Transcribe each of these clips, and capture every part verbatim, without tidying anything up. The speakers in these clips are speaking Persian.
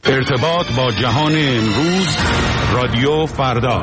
ارتباط با جهان امروز، رادیو فردا.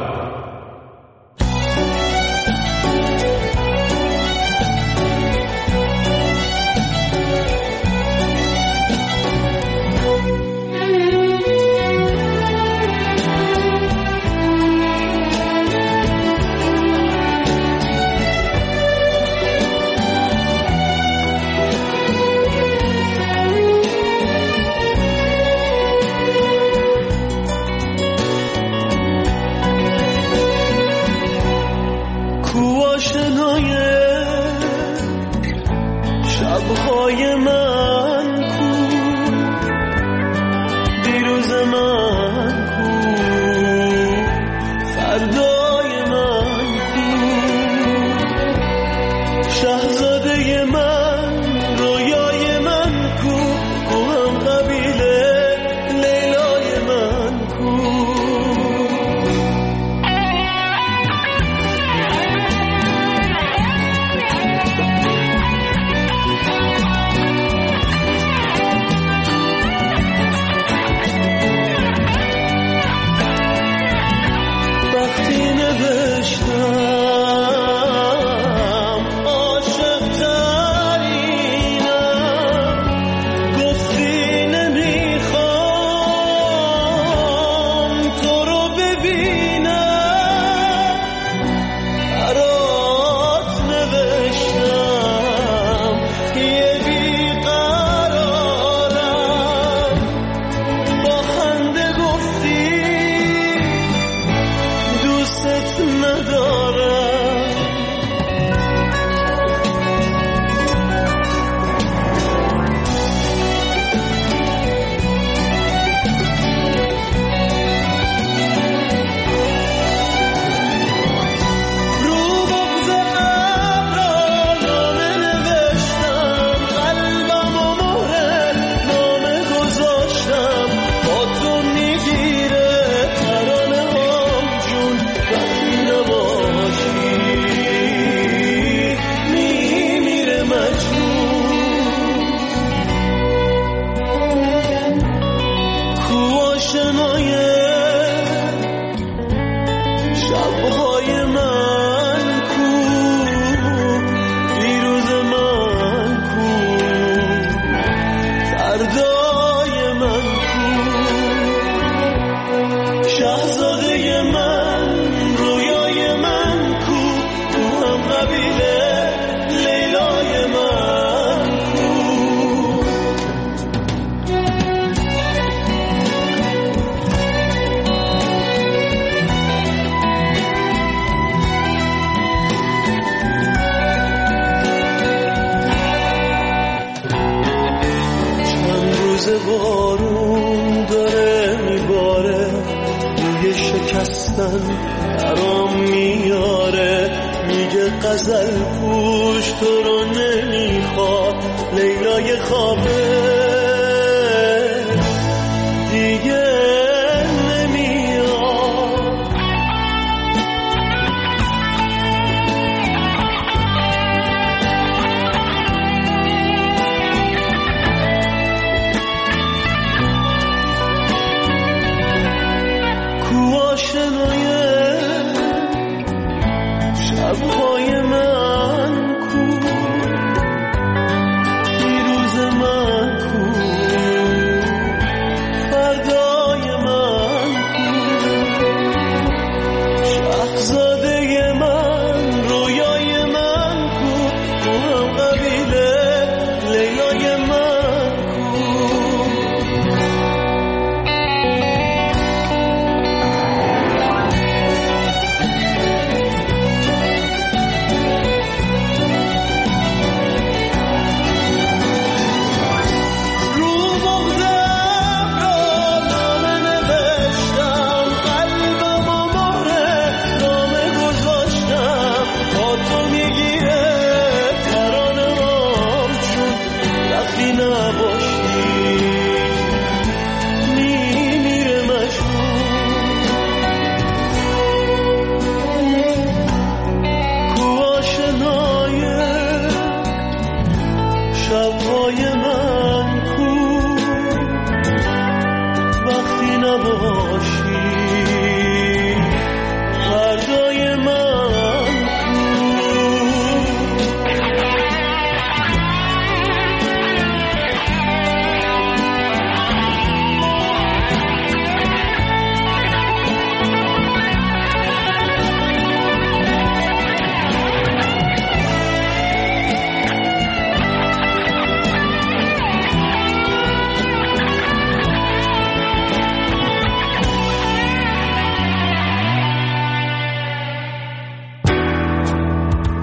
شبهای من کو، دیروز من کو.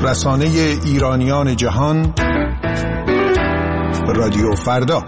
رسانه ایرانیان جهان، رادیو فردا.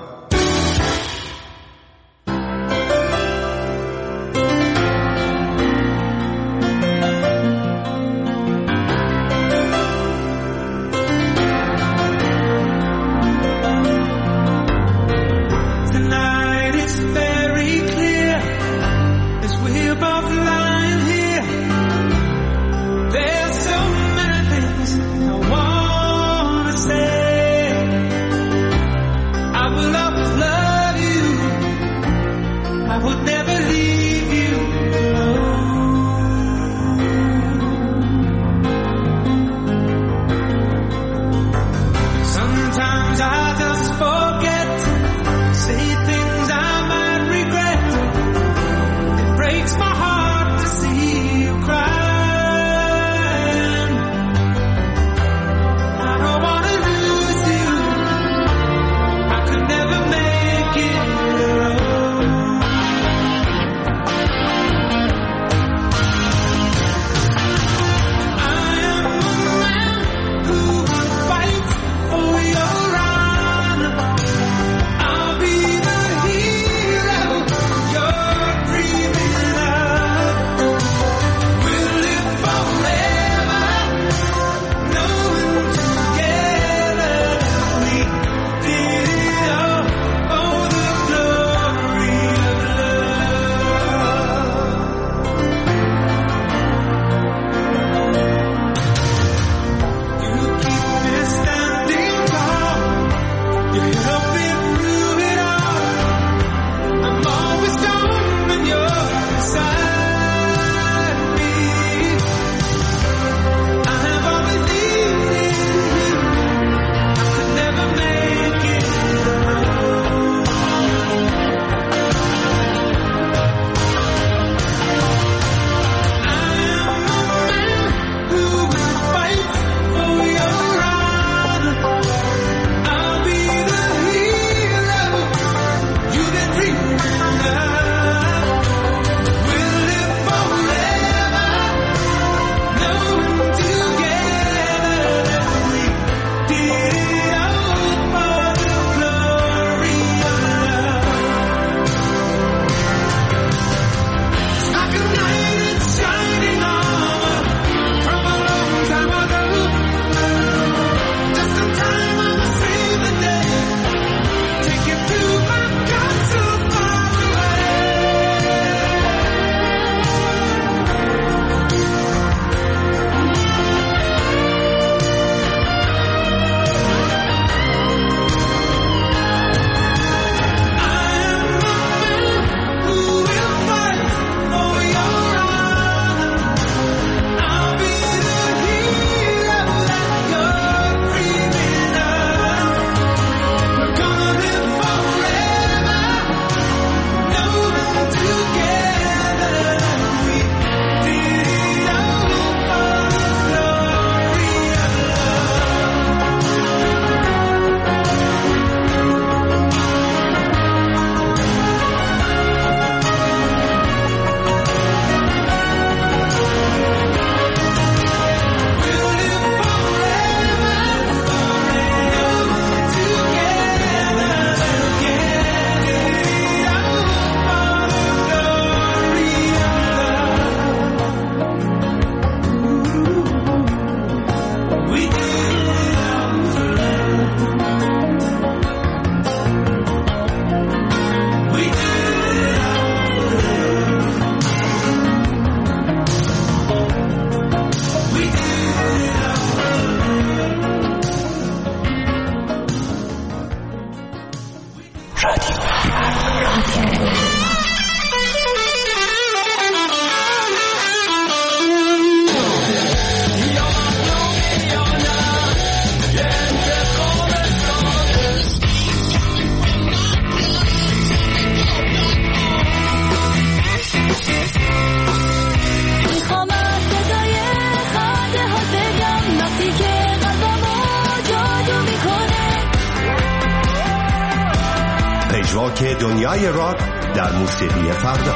پژواک دنیای راک در موسیقی فردا.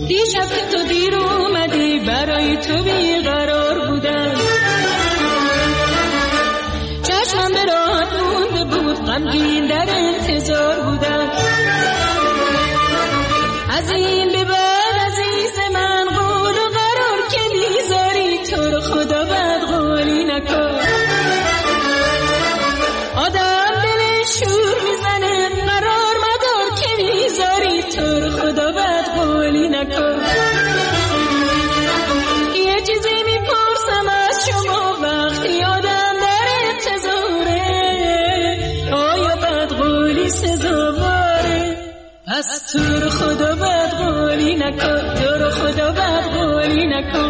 دیشب که تو دیر اومدی برای تو بیقرار بودم، چشمم به راحت مونده بود، غمگین در انتظار بودم. از این به بعد عزیز من قول و قرار که میذاری تو رو خدا بد قولی نکن. آدم دلش شور میزنه، قرار مدار که میذاری تو رو خدا بد قولی نکن. یه چیزی میپرسم از شما وقتی آدم در انتظاره، آیا بد قولی سزاواره؟ پس تو رو خدا بد قولی نکن، تو رو خدا بد قولی نکن.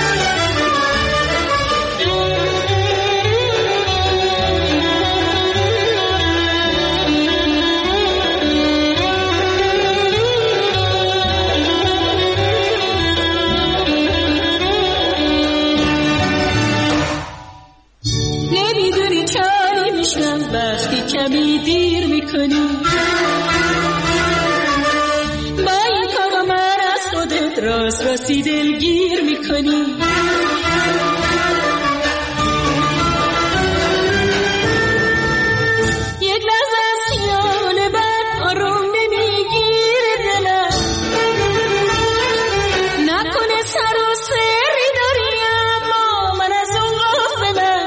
نمیدونی چاری میشم وقتی کمی دیر میکنی، راست راستی دلگیر میکنی. یک لحظه از خیال بد آروم نمیگیره دلم، نکنه سر و سری داری اما من از اون غافلم.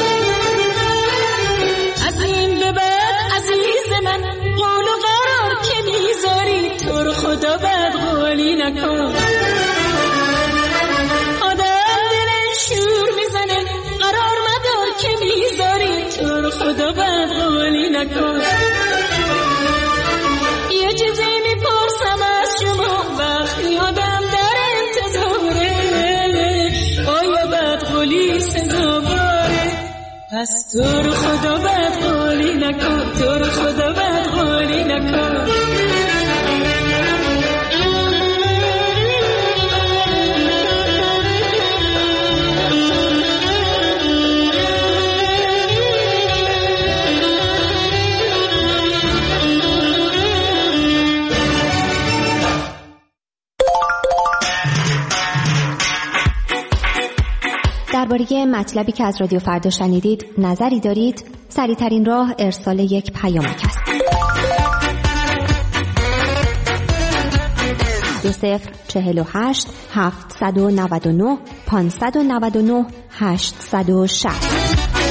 از این به بعد عزیز من قول و قرار که میذاری تو رو خدا بد قولی نکن. خدا بد قولی نکن. یه چیزی میپرسم از شما وقتی آدم در انتظاره، آیا بد قولی سزاواره؟ پس تو رو خدا بد قولی نکن، تو رو خدا بد قولی نکن. درباره مطلبی که از رادیو فردا شنیدید نظری دارید؟ سریع‌ترین راه ارسال یک پیامک است. دو صفر چهل و هشت هفتصد و نود و نه پانصد و نود و نه هشتصد و شصت.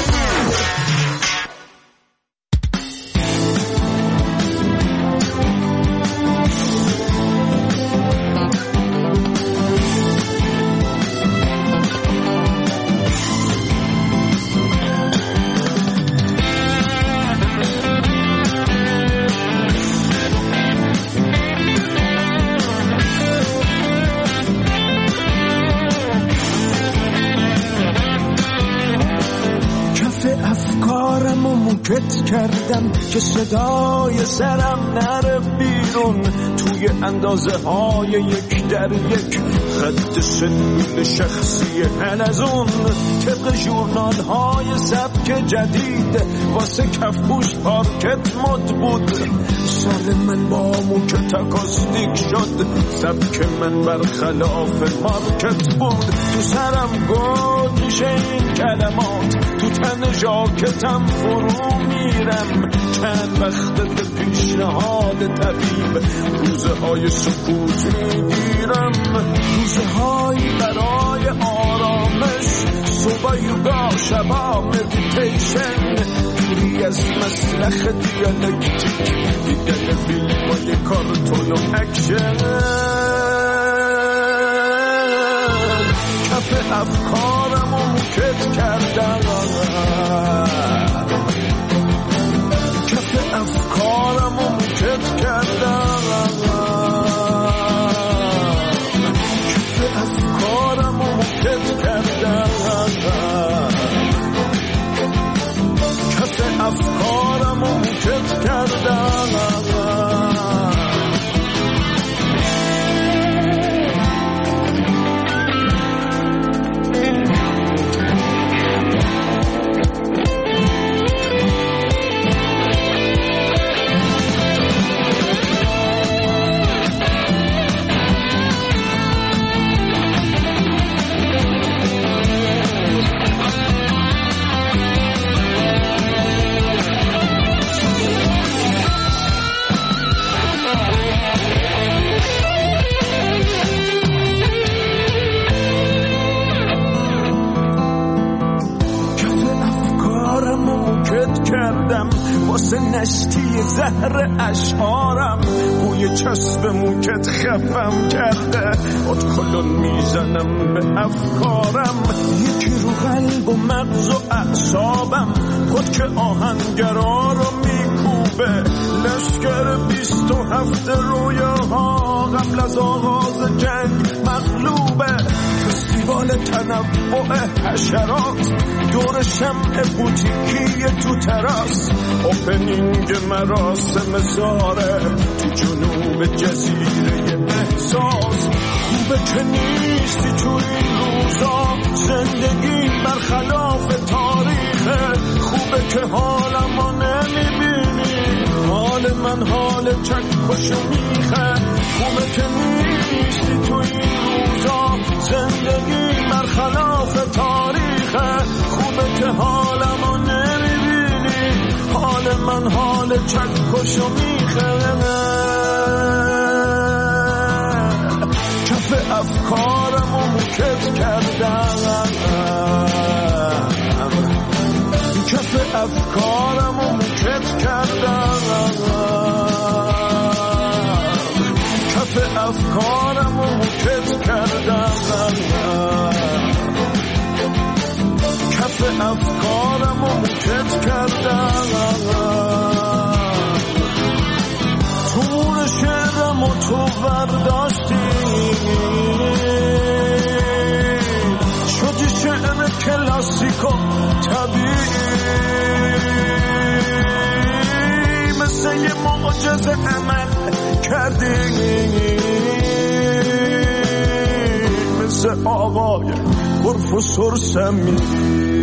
کردم که صدای سرم نره بیرون، توی اندازه های یک در یک خط سنین شخصی حلزون، طبق ژورنال های سبک جدید واسه کفپوش پارکت مد بود. سر من با موک تاکاستیک شد، سبک من برخلاف مارکت بود. تو سرم گود میشه این کلمات، تو تن ژاکتم فرو میرم. چند وقت پیشنهاد طبیب، روزه های سکوت میگیرم، روزه های برای آرامش، صبح یوگا شبا مدیتیشن، دوری از مسلخ دیالکتیک، دیدن فیلم های کارتون و اکشن. کف افکارم و موکت کردم، کف افکارم و موکت کردم، کف افکارم و موکت کردم، کف افکارم و موکت کردم. نشتی زهر اشعارم، بوی چسب موکت خفم کرده، ادکلون میزنم به افکارم، یکی رو قلب و مغز و اعصابم، خود که آهنگرا رو میکوبه، لشکر بیست و هفت رویاها قبل از آغاز جنگ مغلوبه، فستیوال تنوع حشرات دور شمع بوتیکی تو تراس، اوپنینگ مراسم زاره تو جنوب جزیره احساس، خوبه که نیستی تو این روزا، زندگی برخلاف تاریخه، خوبه که حالمو نمیبینی، حال من حال چکشو میخه، خوبه که نیستی تو این روزا، زندگی برخلاف تاریخه، خوبه که حالمو نمیبینی، حال من حال چکشو میخه، کف افکارمو موکت کردم، کف افکارمو موکت کردم، کف افکارمو موکت کردم، کف افکارمو موکت کردم، تور شعرمو تو برداشتی، شدی شعر کلاسیکو طبیعی، مثل یه معجزه عمل کردی، مثل آقای پروفسور سمیری،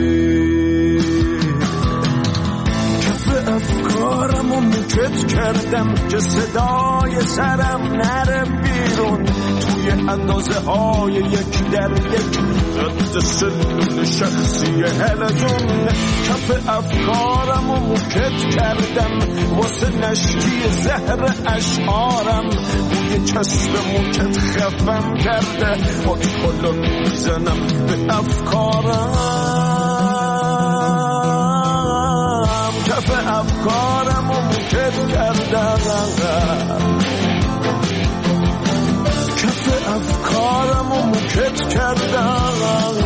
کف افکارمو موکت کردم که صدای سرم نره بیرون، توی اندازه های یک در یک رد سلول شخصی هلجون، کف افکارمو موکت کردم واسه نشتی زهر اشعارم، بوی چسب موکت خفم کرده، ادکلون میزنم به افکارم، کف افکارمو موکت کردم، کف افکارمو موکت کردم،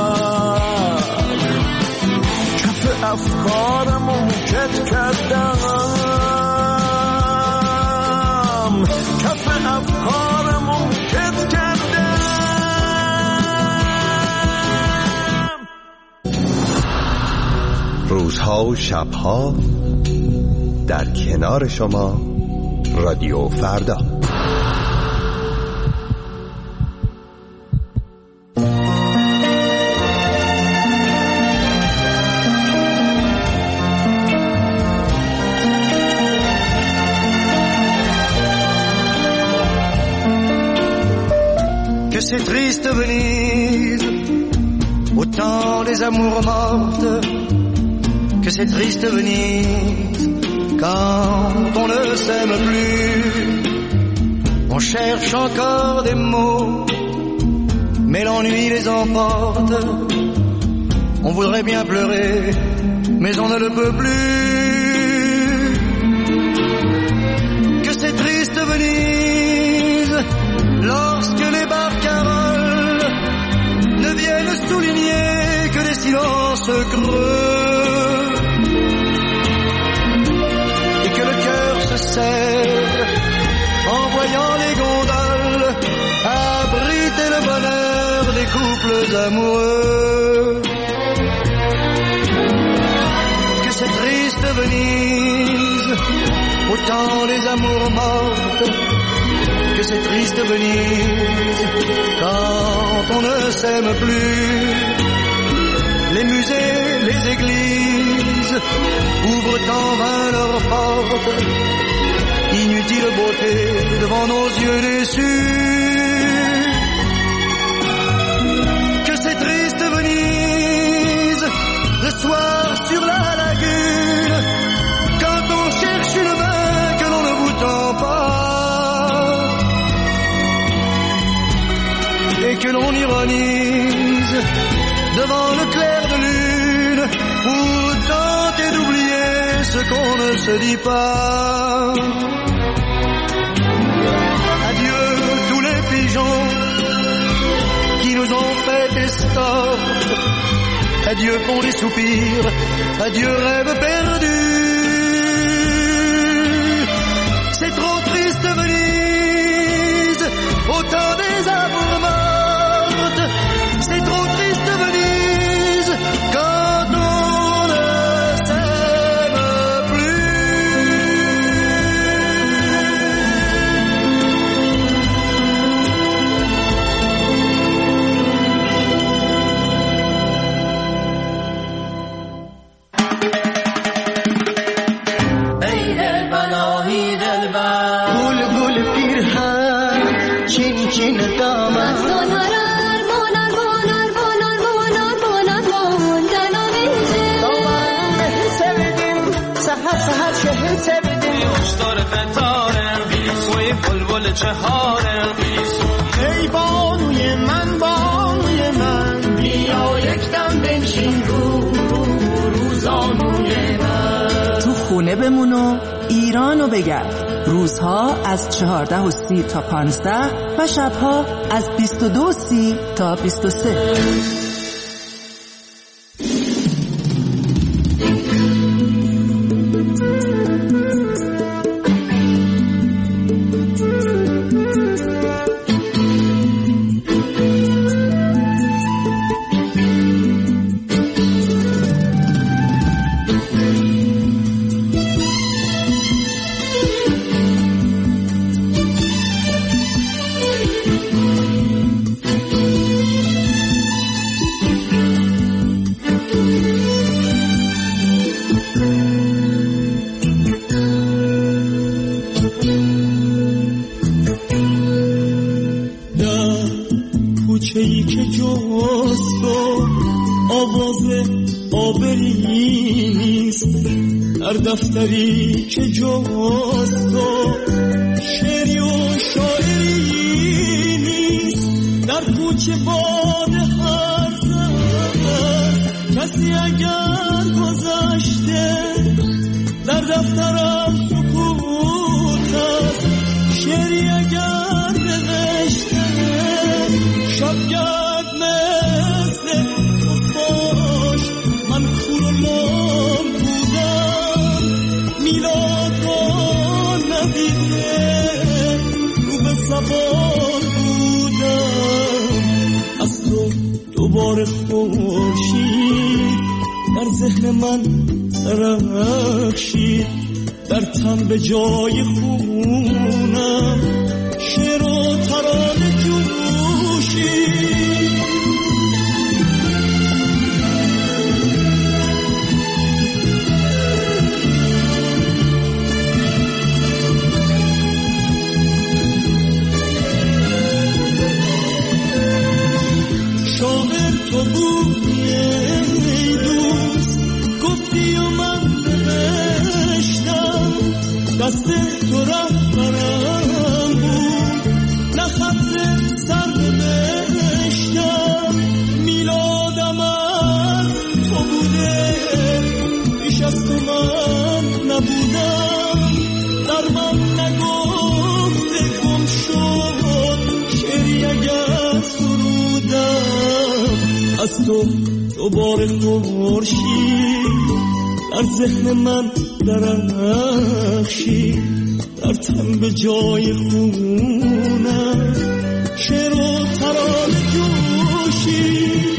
کف افکارمو موکت کردم، کف افکارمو موکت کردم. روزها و شبها در کنار شما رادیو فردا. Que c'est triste Venise, au temps des amours mortes, que c'est triste Venise, quand on ne s'aime plus, on cherche encore des mots, mais l'ennui les emporte, on voudrait bien pleurer, mais on ne le peut plus, que c'est triste Venise, lorsque les barcaroles ne viennent souligner que des silences creux, et que le cœur se serre en voyant les gondoles abriter le bonheur des couples amoureux. Que c'est triste Venise, au temps des amours mortes, que c'est triste Venise, quand on ne s'aime plus. Les musées, les églises ouvrent en vain leurs portes, inutile beauté devant nos yeux déçus. Que c'est triste Venise, le soir sur la lagune, quand on cherche une main que l'on ne vous tend pas, et que l'on ironise devant le clair de lune pour tenter d'oublier ce qu'on ne se dit pas. Adieu tous les pigeons qui nous ont fait escorte. Adieu pour les soupirs, adieu rêve perdu. C'est trop triste Venise, au temps des amours mortes. C'est trop triste Venise, quand on ne s'aime چهارم ای بانوی من بانوی من بیا یک دم بنشین رو روزانوی من. تو خونه بمون و ایرانو بگرد. روزها از چهارده و سی تا پانزده و شبها از بیست و دو و سی تا بیست و سه. کوچه‌ای که جست و آواز آبری نیست، در دفتری که جست و شعری و شاعری نیست، در کوچه باد هر زد کسی اگر گذشته، در دفترم سکوت است شعری اگر نوشته، شبگرد مثل خفاش من کور و لام بودم، میلاد را ندیده رو به سوار بودم، از تو دوباره خورشید در ذهن من درخشید، در تن به جای خونم شعر و ترانه جوشید. شاعر تو بودی ای دوست، گفتی و من نوشتم، دست تو رهبرم بود، نه خط سر نوشتم، میلادم از تو بوده، پیش از تو من نبودم، در من نگفته گم شد شعری اگر سرودم، از تو دوباره خورشید در ذهن من درخشید، در تن به جای خونم شعر و ترانه جوشید.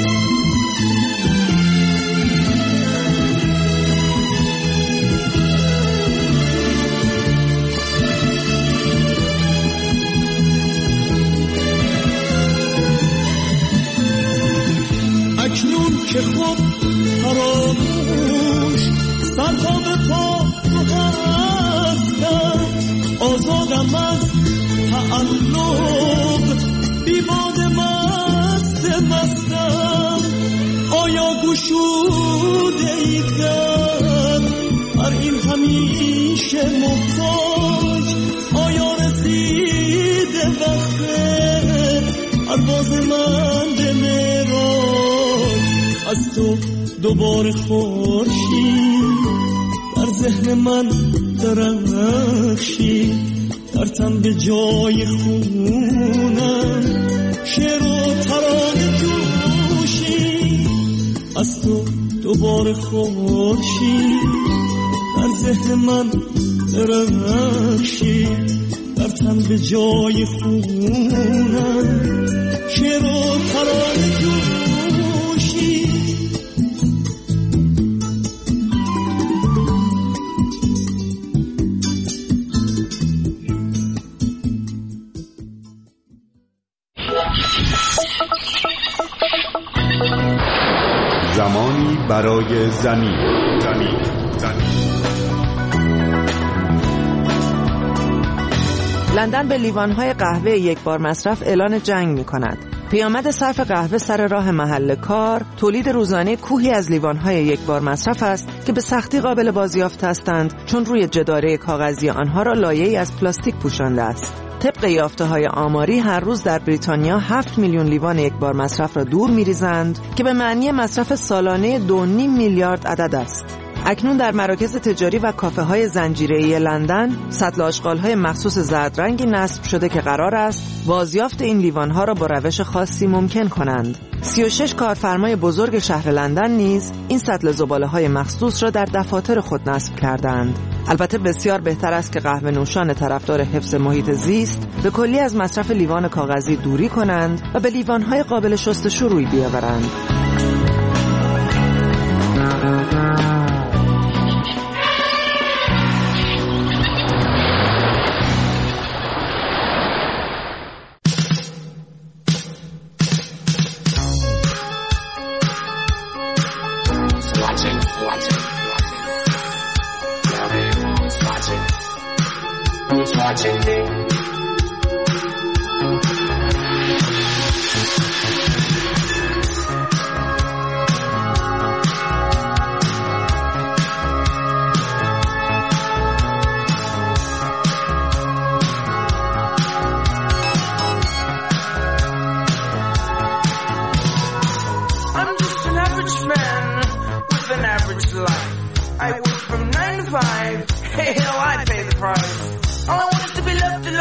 اکنون که خود فراموش سرها به پا تو هستم، آزادم از تعلق بیباد مست مستم، آیا گشوده ای در بر این همیشه محتاج، آیا رسیده وقت پرواز من به معراج، از تو دوباره خورشید در ذهن من درخشی ترتم به جای خونم شعر و ترانه جوشی از تو دوباره خورشید در ذهن من درخشی ترتم به جای خونم شعر و ترانه جوشی زمانی برای زمین زمین زمین لندن به لیوان‌های قهوه یک بار مصرف اعلان جنگ می‌کند. پیامد صرف قهوه سر راه محل کار، تولید روزانه کوهی از لیوان‌های یک بار مصرف است که به سختی قابل بازیافت هستند چون روی جداره کاغذی آنها را لایه‌ای از پلاستیک پوشانده است. طبق یافته‌های آماری هر روز در بریتانیا هفت میلیون لیوان یک بار مصرف را دور می‌ریزند که به معنی مصرف سالانه دو و نیم میلیارد عدد است. اکنون در مراکز تجاری و کافه‌های زنجیره‌ای لندن سطل آشغال‌های مخصوص زردرنگی نصب شده که قرار است بازیافت این لیوان‌ها را با روش خاصی ممکن کنند. سی و شش کارفرمای بزرگ شهر لندن نیز این سطل زباله‌های مخصوص را در دفاتر خود نصب کردند. البته بسیار بهتر است که قهوه نوشان طرفدار حفظ محیط زیست به کلی از مصرف لیوان کاغذی دوری کنند و به لیوان‌های قابل شستشو روی بیاورند. Watching me. I'm just an average man with an average life. I work from nine to five. Hey, hell, I pay the price. All I want is to be left alone.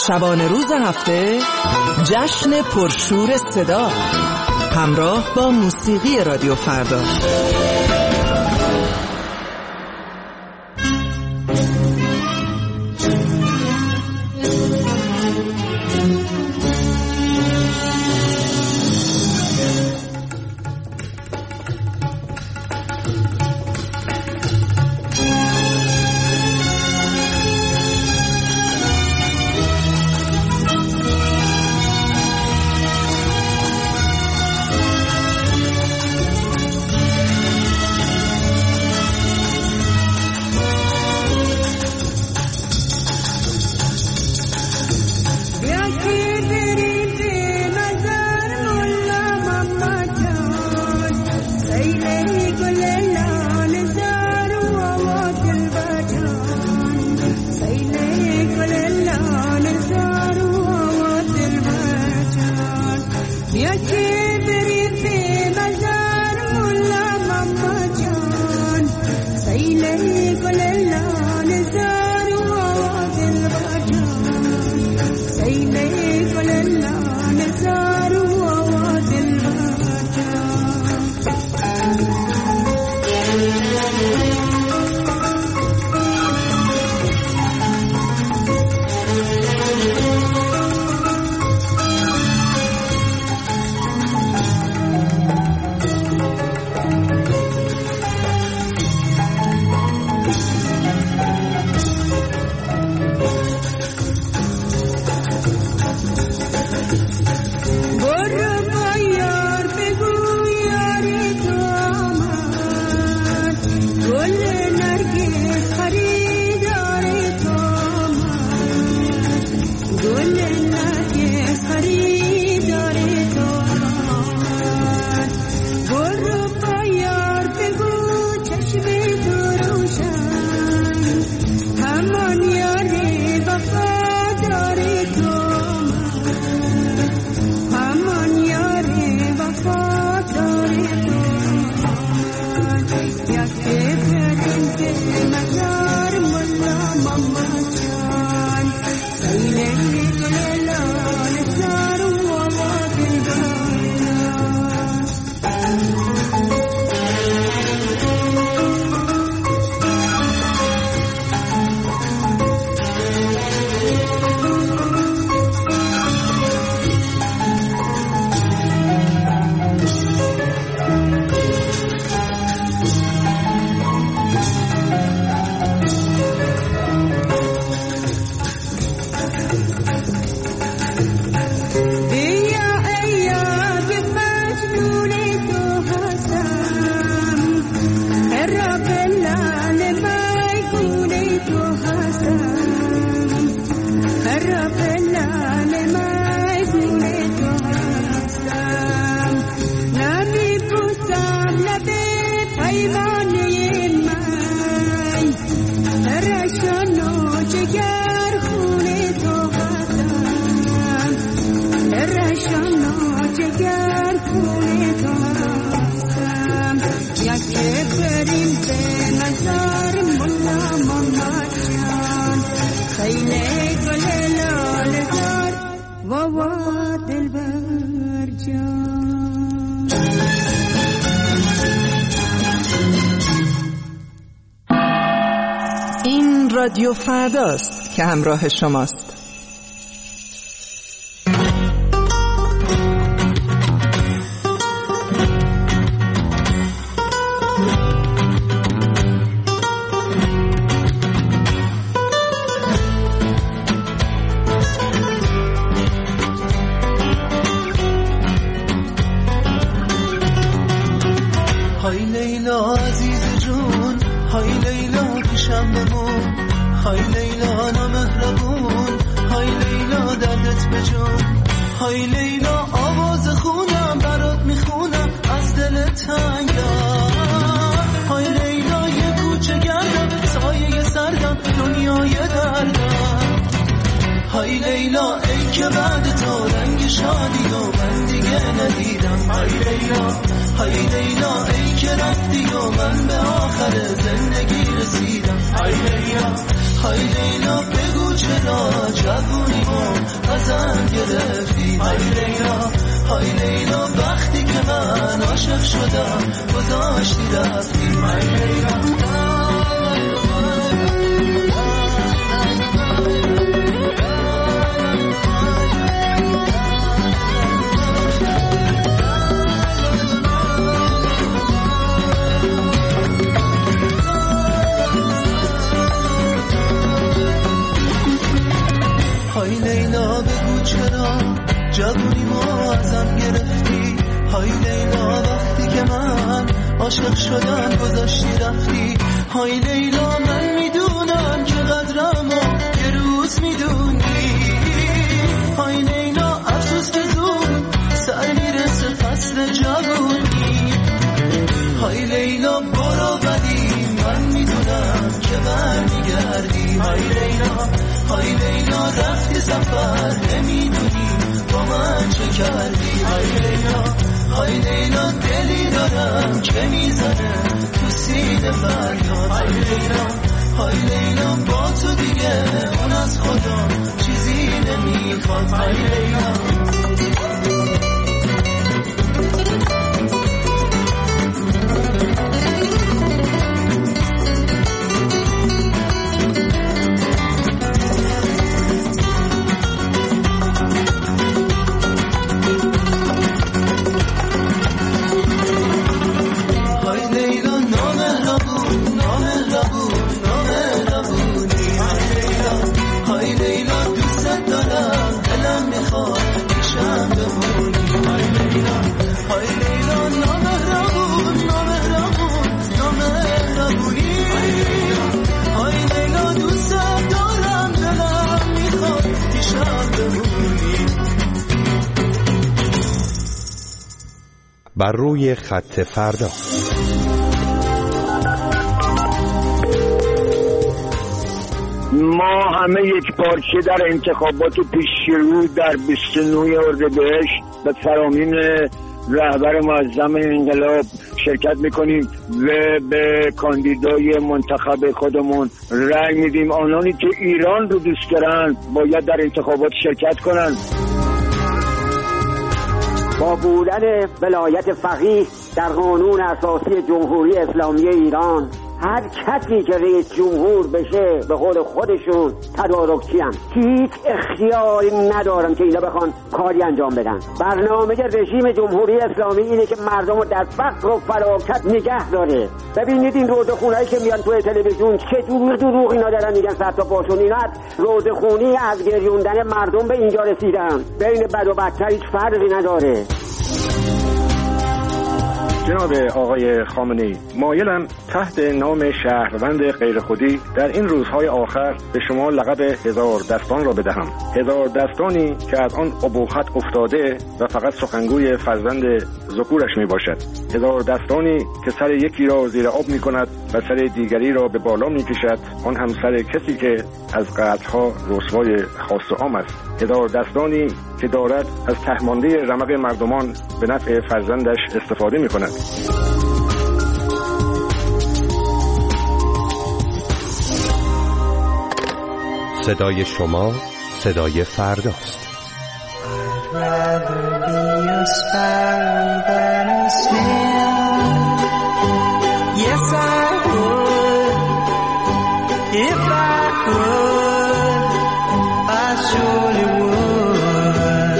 شبانه روز هفته جشن پرشور صدا همراه با موسیقی رادیو فردا. این رادیو فرداست که همراه شماست. های لیلا عزیز جون، های لیلا پیشم بمون، های لیلا نامهربون، های لیلا دردت بجون، های لیلا آواز خونم برات میخونم از دل تنگم، های لیلا یه کوچه گردم سایه سردم دنیای دردم، های لیلا ای که بعد تو رنگ شادی و من دیگه ندیدم، های لیلا های لیلا ای که رفتی و من به آخر زندگی رسیدم. های لیلا های لیلا بگو چرا جوونیمو ازم گرفتی. های لیلا های لیلا وقتی که من عاشق شدم گذاشتی رفتی. های لیلا های لیلا بگو چرا جوونیمو ازم گرفتی. های لیلا وقتی که من عاشق شدم گذاشتی رفتی. های لیلا من میدونم که قدرمو یه روز میدونی. های لیلا افسوس که زود سر میرسه فصل جوونی. های لیلا برو بدی من میدونم که برمیگردی. های لیلا های لیلا رفتی سفر نمیدونی با من چه کردی. های لیلا های لیلا دلی دارم که میزنه تو سینه فریاد. های لیلا های لیلا با تو دیگه اون از خدا چیزی نمیخواد. های لیلا بر روی خط فردا. ما همه یک پارچه در انتخابات پیشرو در بیست و نه اردیبهشت به فرامین رهبر معظم انقلاب شرکت میکنیم و به کاندیدای منتخب خودمون رأی میدیم. آنانی که ایران رو دوست دارن باید در انتخابات شرکت کنن. با بودن ولایت فقیه در قانون اساسی جمهوری اسلامی ایران هر کسی که رئیس جمهور بشه به قول خودشون تدارکچی هم هیچ اختیاری ندارن که اینا بخوان کاری انجام بدن. برنامه رژیم جمهوری اسلامی اینه که مردم رو در فقر و فلاکت نگه داره. ببینید این رودخونهایی که میان توی تلویزیون چه جور دروغ اینا دارن میگن صد تا پاشون. اینا رودخونی از گریوندن مردم به اینجا رسیدن. بین بد و بدتر هیچ فرقی نداره. جناب آقای خامنه‌ای، مایلم تحت نام شهروند غیرخودی در این روزهای آخر به شما لقب هزار دستان را بدهم. هزار دستانی که از آن ابهت افتاده و فقط سخنگوی فرزند ذکورش می باشد. هزار دستانی که سر یکی را زیر آب می کند و سر دیگری را به بالا می کشد، آن هم سر کسی که از قتل‌ها رسوای خاص و عام است. هزار دستانی که دارد از تهمانده رمق مردمان به نفع فرزندش استفاده می کند. صدای شما صدای فرداست. I'd rather be a sparrow than a snail. Yes, I would. If I could, I surely would.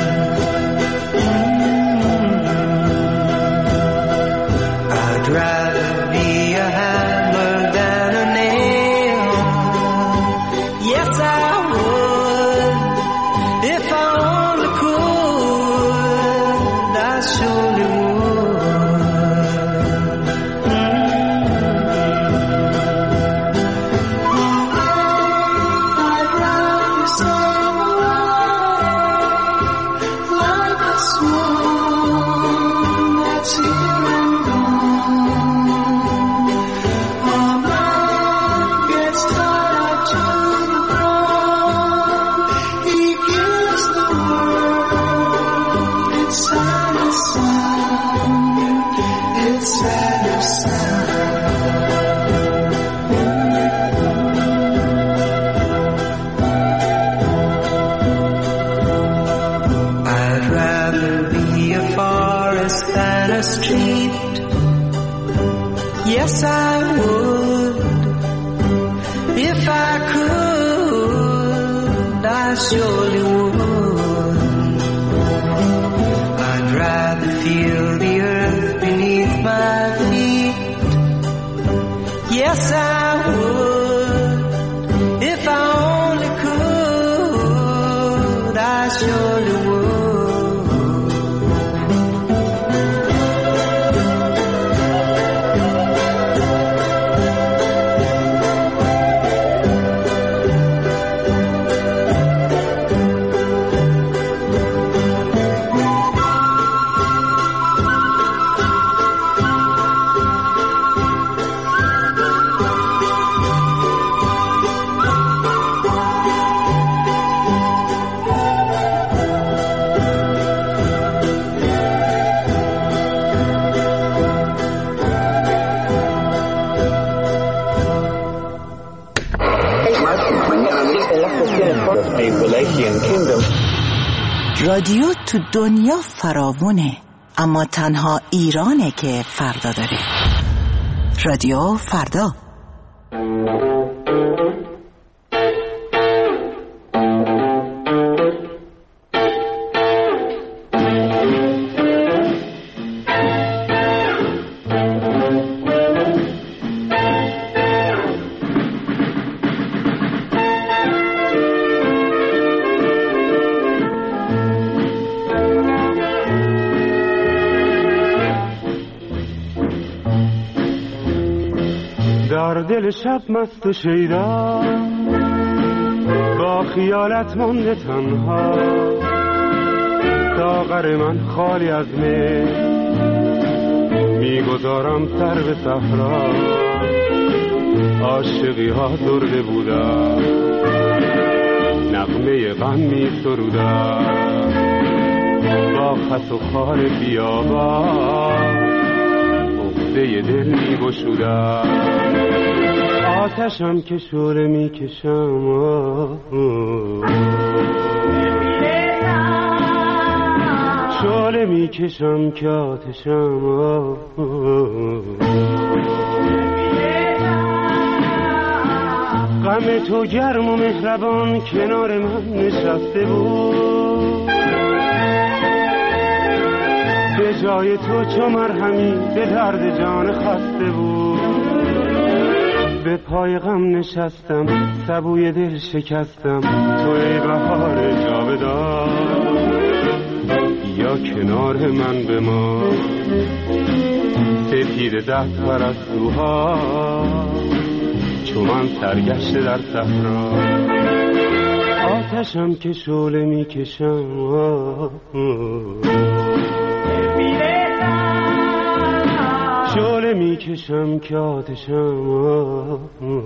Mm-hmm. I'd rather be a hammer than a nail. Yes, I would. If I only could, I surely would. the street. Yes, I would. If I could, I surely would. I'd rather feel the earth beneath my feet. Yes, I would. If I only could, I surely would. رادیو تو دنیا فراوونه، اما تنها ایرانه که فردا داره. رادیو فردا. در دل شب مست شیدا با خیالت مانده تنها، ساغر من خالی از می میگذارم سر به صحرا. عاشقی ها درده بودن، نغمه غم می سرودن، با خس و خار بیابان عقده دل می گشودن. آتشم که شعله می کشم، شعله می کشم که آتشم. غم تو گرم و مهربان کنار من نشسته بود، به جای تو چو مرهمی به درد جان خسته بود. به پای غم نشستم سبوی دل شکستم، تو ای بهار جاودان یا کنار من بمان. سپید دست پرستوها چو من سرگشته در صحرا. آتشم که شعله می کشم، شعله می کشم که آتشم.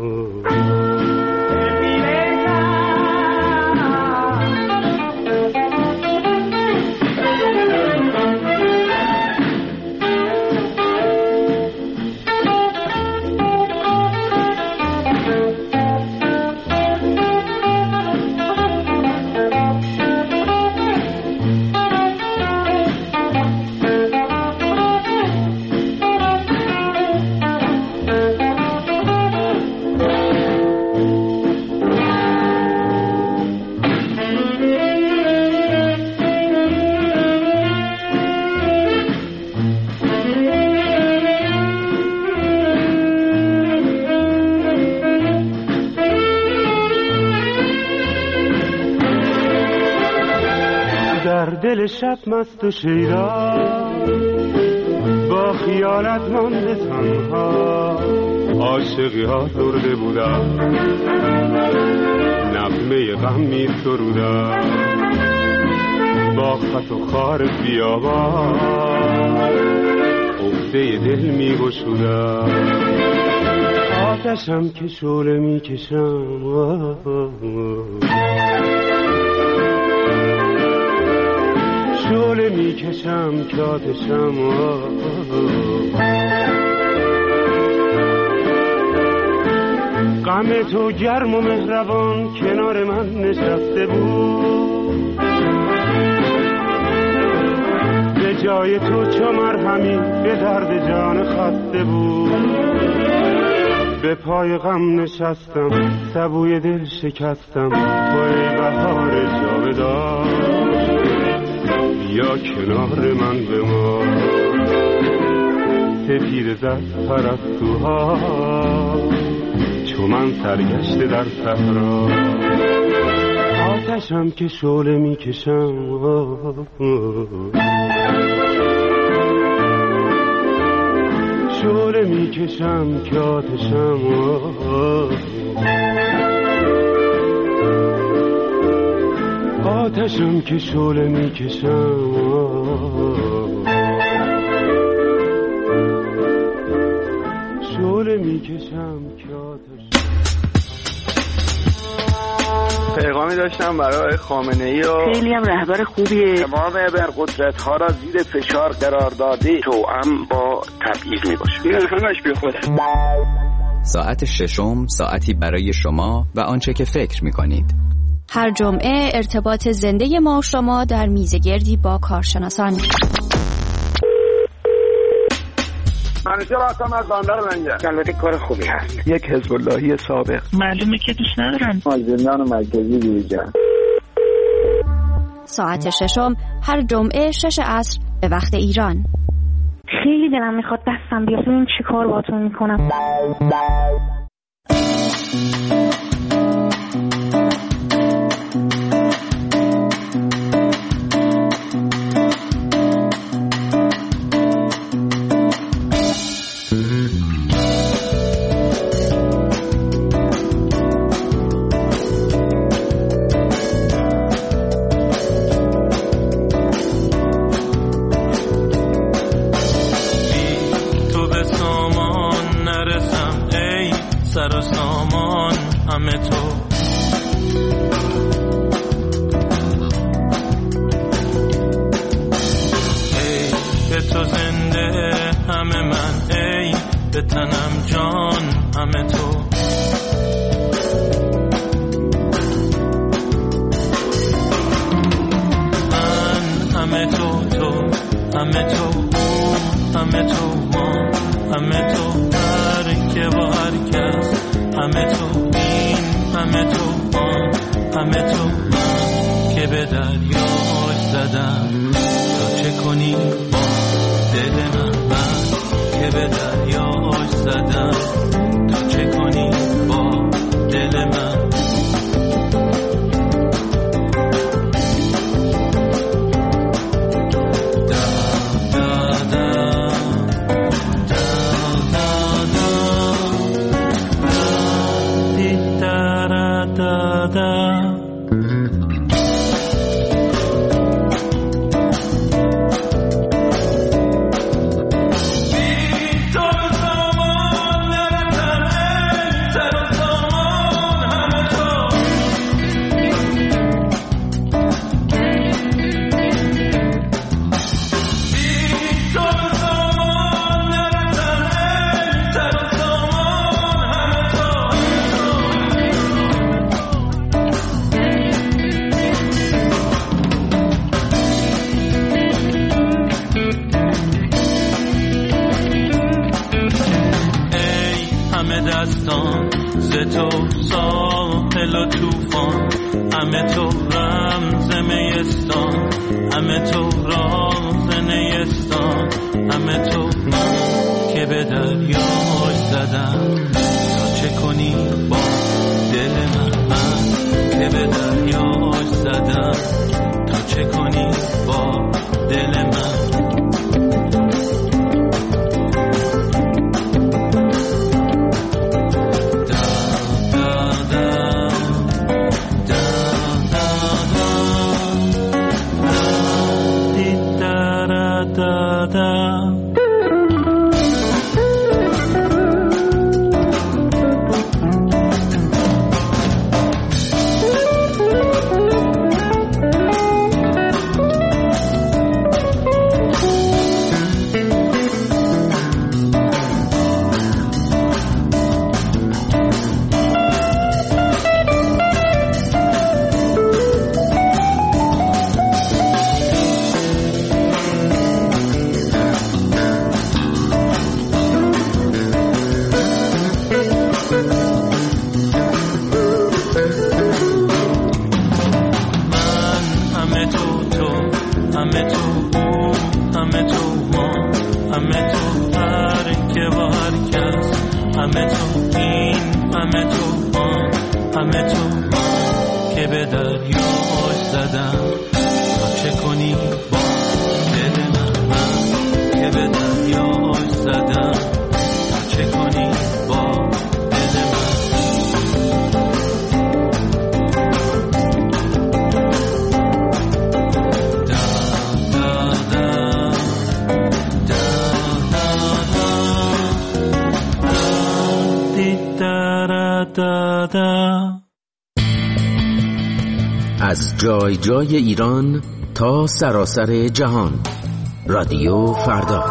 دل شب مست و شیدا با خیالت مانده تنها. عاشقی ها درده بودن، نغمه غم می سرودن، با خط و خار بیابان عقده دل می گشودن. آتشم که شعله می کشم، شعله می کشم که آتشم. غم تو گرم و مهربان کنار من نشسته بود، به جای تو چو مرهمی به درد جان خسته بود. به پای غم نشستم سبوی دل شکستم تو ای بهار جاودان یا کنار من بمان. سپیر زد پرستوها چو من سرگشته در صحرا. آتشم که شعله میکشم شعله میکشم که آتشم آتشم که شعله میکشم شعله میکشم که آتشم. پیغامی داشتم برای خامنه‌ای و خیلی هم رهبر خوبیه. تمام ابرقدرت ها را زیر فشار قرار داده توأم با تبعیض میباشه. این همش بی خوده. ساعت ششم ساعتی برای شما و آنچه که فکر میکنید. هر جمعه ارتباط زنده ما و شما در میزگردی با کارشناسان. منیجر هستم از بندر منجر. البته کار خوبی هست. یک حزب اللهی سابق. معلومه که دوست ندارم. از زندان مرکزی بیرون. ساعت ششم هر جمعه شش عصر به وقت ایران. خیلی دلم میخواد دستم بیاد ببینم چی کار باهاتون میکنم. همه تو اون، همه تو ما، همه تو هر که با هر کس، همه تو این، همه تو آن، همه تو که به دریاش زدم. تا چه کنی با دل من، من که به دریاش زدم. تا چه کنی با دل من. دا دا دا دا دا دا دا. از جای جای ایران تا سراسر جهان، رادیو فردا.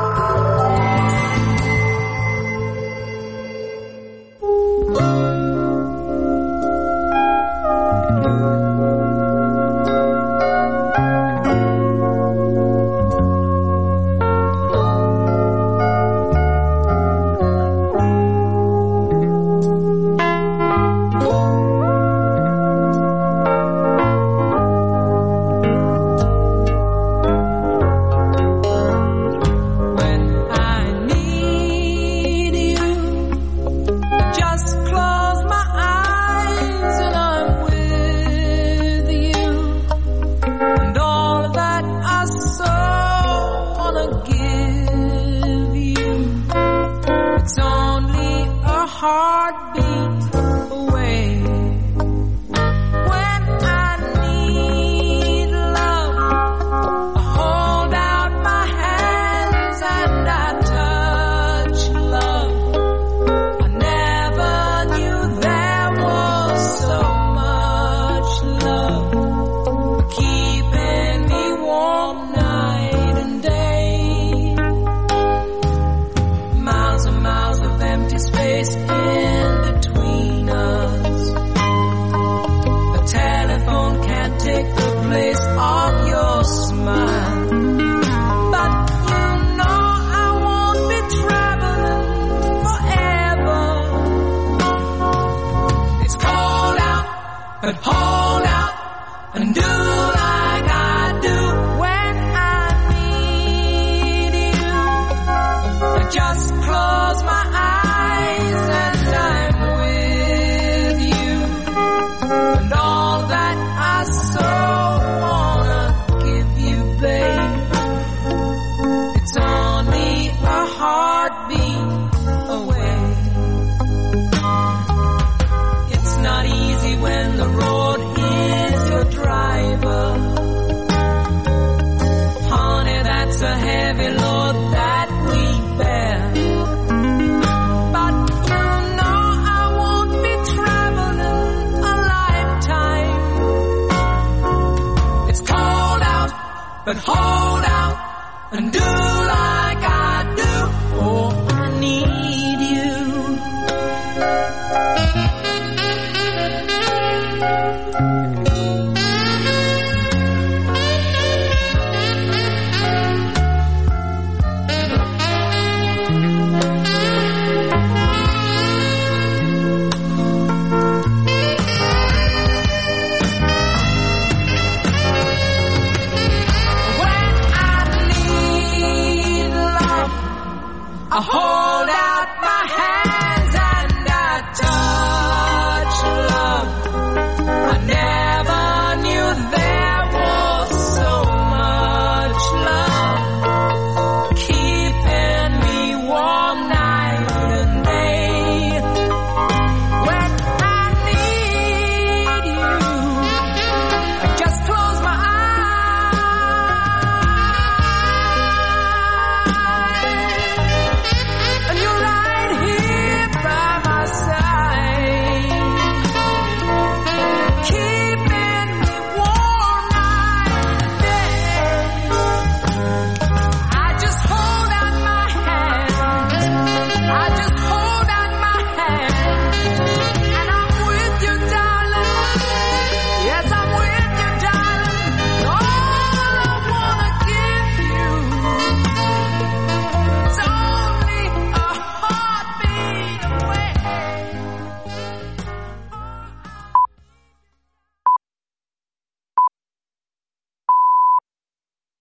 But hold out and do like